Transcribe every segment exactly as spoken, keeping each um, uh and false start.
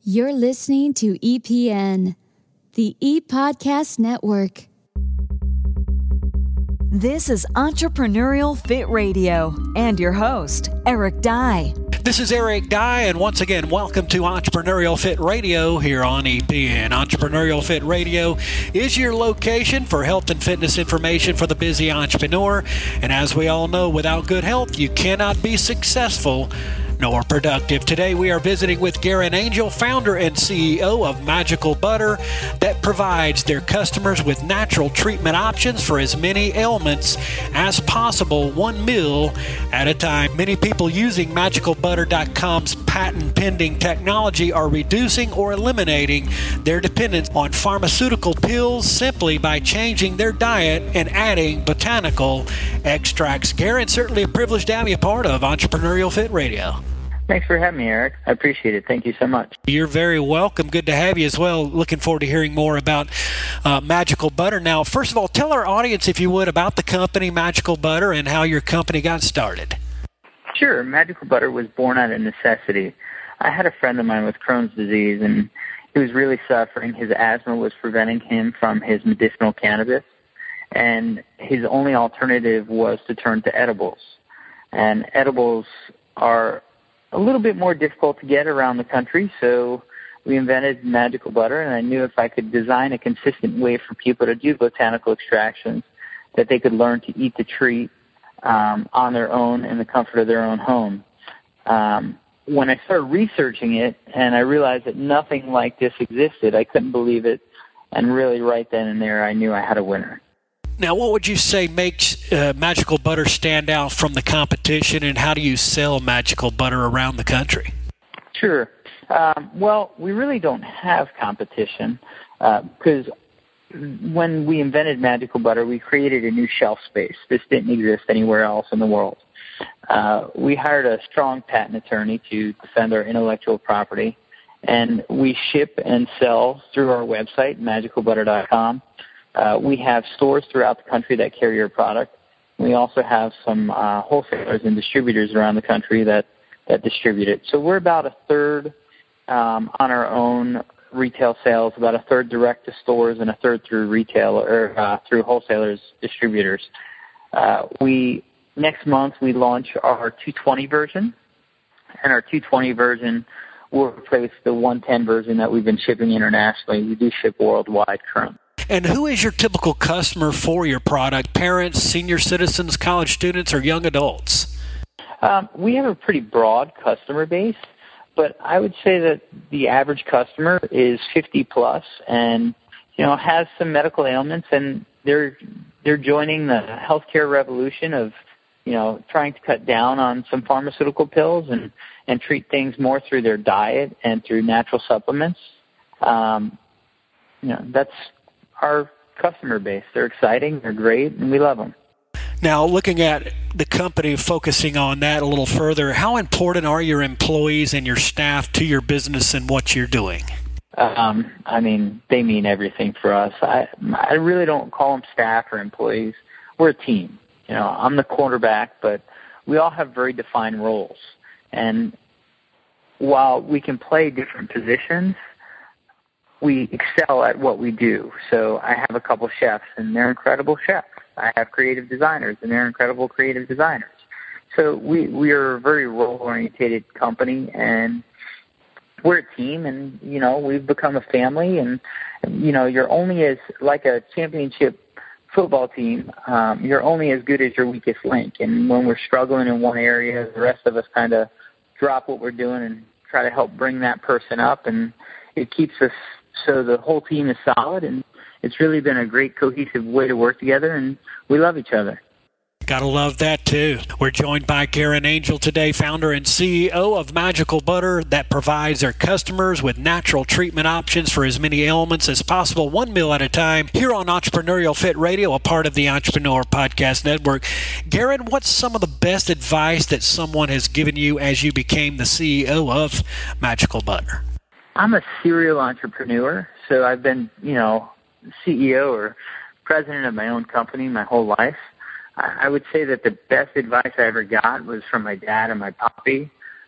You're listening to E P N, the E-Podcast Network. This is Entrepreneurial Fit Radio and your host, Eric Dye. This is Eric Dye, and once again, welcome to Entrepreneurial Fit Radio here on E P N. Entrepreneurial Fit Radio is your location for health and fitness information for the busy entrepreneur. And as we all know, without good health, you cannot be successful nor productive. Today we are visiting with Garen Angel, founder and C E O of Magical Butter, that provides their customers with natural treatment options for as many ailments as possible, one meal at a time. Many people using magical butter dot com's patent-pending technology are reducing or eliminating their dependence on pharmaceutical pills simply by changing their diet and adding botanical extracts. Garen, certainly a privilege to have you a part of Entrepreneurial Fit Radio. Thanks for having me, Eric. I appreciate it. Thank you so much. You're very welcome. Good to have you as well. Looking forward to hearing more about uh, Magical Butter. Now, first of all, tell our audience, if you would, about the company Magical Butter and how your company got started. Sure. Magical Butter was born out of necessity. I had a friend of mine with Crohn's disease, and he was really suffering. His asthma was preventing him from his medicinal cannabis, and his only alternative was to turn to edibles. And edibles are a little bit more difficult to get around the country, so we invented Magical Butter, and I knew if I could design a consistent way for people to do botanical extractions, that they could learn to eat the treat um, on their own in the comfort of their own home. Um, when I started researching it and I realized that nothing like this existed, I couldn't believe it, and really right then and there I knew I had a winner. Now, what would you say makes uh, Magical Butter stand out from the competition, and how do you sell Magical Butter around the country? Sure. Um, well, we really don't have competition because uh, when we invented Magical Butter, we created a new shelf space. This didn't exist anywhere else in the world. Uh, we hired a strong patent attorney to defend our intellectual property, and we ship and sell through our website, magical butter dot com. Uh, we have stores throughout the country that carry our product. We also have some uh, wholesalers and distributors around the country that, that distribute it. So we're about a third um, on our own retail sales, about a third direct to stores, and a third through retail or uh, through wholesalers, distributors. Uh, we next month we launch our two twenty version, and our two twenty version will replace the one ten version that we've been shipping internationally. We do ship worldwide currently. And who is your typical customer for your product? Parents, senior citizens, college students, or young adults? Um, we have a pretty broad customer base, but I would say that the average customer is fifty plus and, you know, has some medical ailments, and they're they're joining the healthcare revolution of, you know, trying to cut down on some pharmaceutical pills and, and treat things more through their diet and through natural supplements. Um, you know, that's our customer base. They're exciting, they're great, and we love them. Now, looking at the company, focusing on that a little further, how important are your employees and your staff to your business and what you're doing? Um, I mean, they mean everything for us. I, I really don't call them staff or employees. We're a team. You know, I'm the quarterback, but we all have very defined roles. And while we can play different positions, we excel at what we do. So I have a couple chefs, and they're incredible chefs. I have creative designers, and they're incredible creative designers. So we, we are a very role-oriented company, and we're a team, and, you know, we've become a family. And, you know, you're only as, like a championship football team, um, you're only as good as your weakest link. And when we're struggling in one area, the rest of us kind of drop what we're doing and try to help bring that person up, and it keeps us so the whole team is solid, and it's really been a great cohesive way to work together, and we love each other. Gotta love that, too. We're joined by Garen Angel today, founder and C E O of Magical Butter, that provides their customers with natural treatment options for as many ailments as possible, one meal at a time, here on Entrepreneurial Fit Radio, a part of the Entrepreneur Podcast Network. Garen, what's some of the best advice that someone has given you as you became the C E O of Magical Butter? I'm a serial entrepreneur, so I've been, you know, C E O or president of my own company my whole life. I would say that the best advice I ever got was from my dad and my poppy.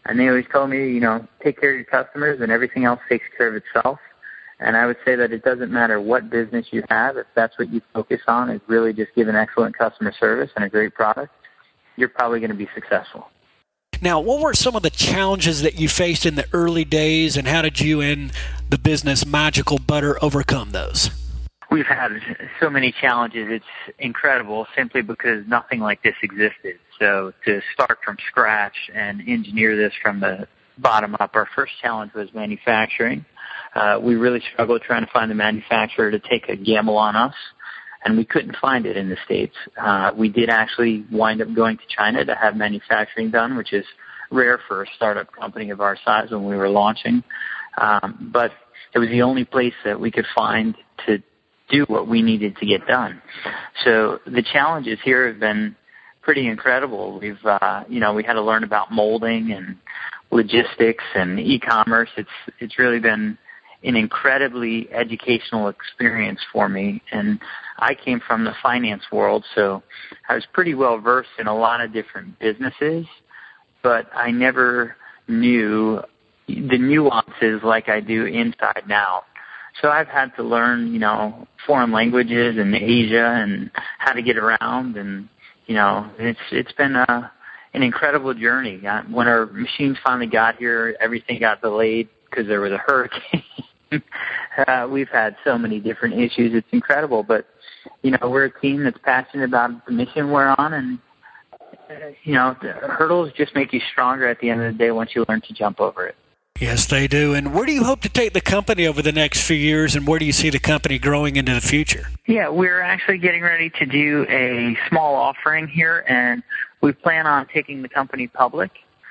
And they always told me, you know, take care of your customers and everything else takes care of itself. And I would say that it doesn't matter what business you have, if that's what you focus on, is really just give an excellent customer service and a great product, you're probably going to be successful. Now, what were some of the challenges that you faced in the early days, and how did you and the business Magical Butter overcome those? We've had so many challenges. It's incredible simply because nothing like this existed. So to start from scratch and engineer this from the bottom up, our first challenge was manufacturing. Uh, we really struggled trying to find the manufacturer to take a gamble on us, and we couldn't find it in the States. Uh, we did actually wind up going to China to have manufacturing done, which is rare for a startup company of our size when we were launching. Um, but it was the only place that we could find to do what we needed to get done. So the challenges here have been pretty incredible. We've, uh, you know, we had to learn about molding and logistics and e-commerce. It's, it's really been an incredibly educational experience for me. And I came from the finance world, so I was pretty well versed in a lot of different businesses, but I never knew the nuances like I do inside and out. So I've had to learn, you know, foreign languages in Asia and how to get around, and you know, it's it's been a, an incredible journey. When our machines finally got here, everything got delayed because there was a hurricane. uh, we've had so many different issues. It's incredible, but you know, we're a team that's passionate about the mission we're on, and uh, you know, the hurdles just make you stronger at the end of the day once you learn to jump over it. Yes, they do. And where do you hope to take the company over the next few years, and where do you see the company growing into the future? Yeah, we're actually getting ready to do a small offering here, and we plan on taking the company public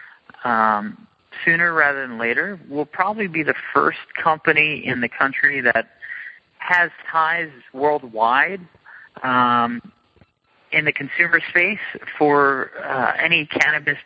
um, sooner rather than later. We'll probably be the first company in the country that has ties worldwide um, in the consumer space for uh, any cannabis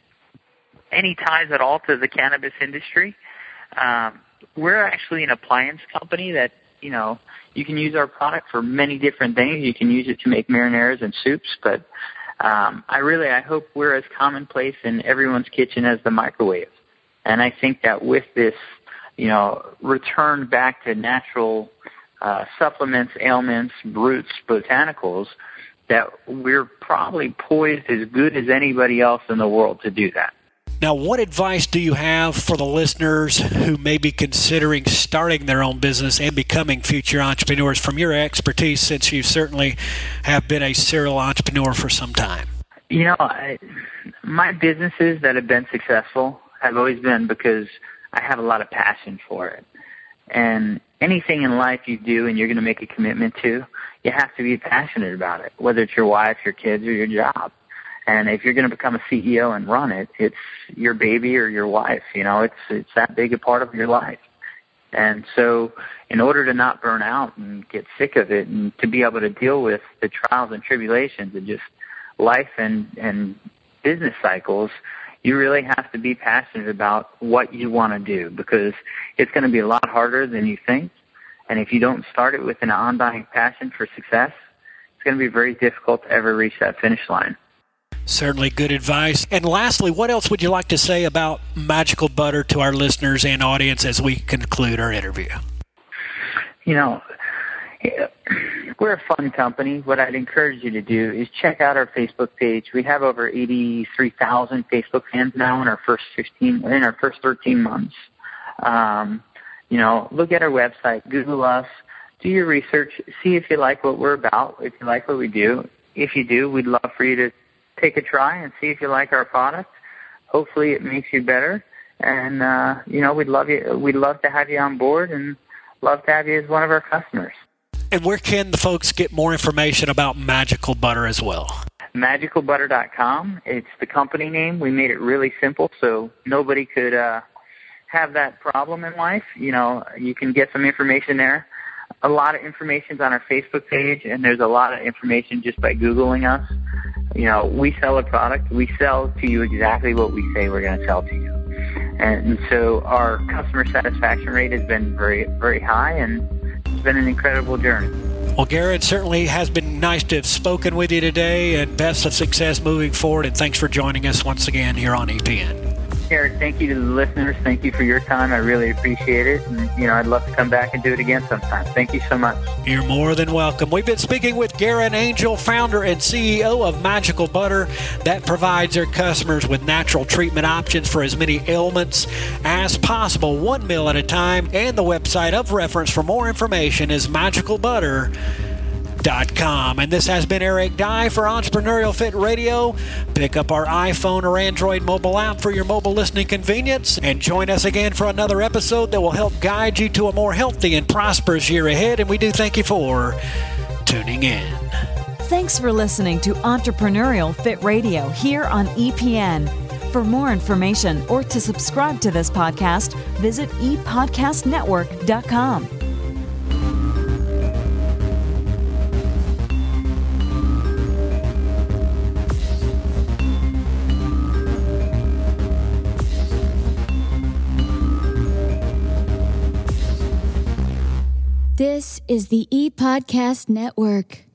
any ties at all to the cannabis industry. Um, we're actually an appliance company that, you know, you can use our product for many different things. You can use it to make marinades and soups, but um, I really, I hope we're as commonplace in everyone's kitchen as the microwave. And I think that with this, you know, return back to natural uh, supplements, ailments, roots, botanicals, that we're probably poised as good as anybody else in the world to do that. Now, what advice do you have for the listeners who may be considering starting their own business and becoming future entrepreneurs from your expertise, since you certainly have been a serial entrepreneur for some time? You know, I, my businesses that have been successful have always been because I have a lot of passion for it. And anything in life you do and you're going to make a commitment to, you have to be passionate about it, whether it's your wife, your kids, or your job. And if you're going to become a C E O and run it, it's your baby or your wife. You know, it's it's that big a part of your life. And so in order to not burn out and get sick of it, and to be able to deal with the trials and tribulations of just life and, and business cycles, you really have to be passionate about what you want to do, because it's going to be a lot harder than you think. And if you don't start it with an undying passion for success, it's going to be very difficult to ever reach that finish line. Certainly good advice. And lastly, what else would you like to say about Magical Butter to our listeners and audience as we conclude our interview? You know, we're a fun company. What I'd encourage you to do is check out our Facebook page. We have over eighty-three thousand Facebook fans now in our first fifteen, in our first thirteen months. Um, you know, look at our website, Google us, do your research, see if you like what we're about, if you like what we do. If you do, we'd love for you to take a try and see if you like our product. Hopefully it makes you better. And, uh, you know, we'd love you, we'd love to have you on board and love to have you as one of our customers. And where can the folks get more information about Magical Butter as well? magical butter dot com. It's the company name. We made it really simple so nobody could uh, have that problem in life. You know, you can get some information there. A lot of information's on our Facebook page, and there's a lot of information just by Googling us. You know, we sell a product. We sell to you exactly what we say we're going to sell to you. And so our customer satisfaction rate has been very, very high, and it's been an incredible journey. Well, Garrett, certainly has been nice to have spoken with you today, and best of success moving forward, and thanks for joining us once again here on E P N. Eric, thank you to the listeners. Thank you for your time. I really appreciate it. And, you know, I'd love to come back and do it again sometime. Thank you so much. You're more than welcome. We've been speaking with Garen Angel, founder and C E O of Magical Butter, that provides their customers with natural treatment options for as many ailments as possible, one meal at a time. And the website of reference for more information is magical butter dot com. And this has been Eric Dye for Entrepreneurial Fit Radio. Pick up our iPhone or Android mobile app for your mobile listening convenience and join us again for another episode that will help guide you to a more healthy and prosperous year ahead. And we do thank you for tuning in. Thanks for listening to Entrepreneurial Fit Radio here on E P N. For more information or to subscribe to this podcast, visit e podcast network dot com. This is the E-Podcast Network.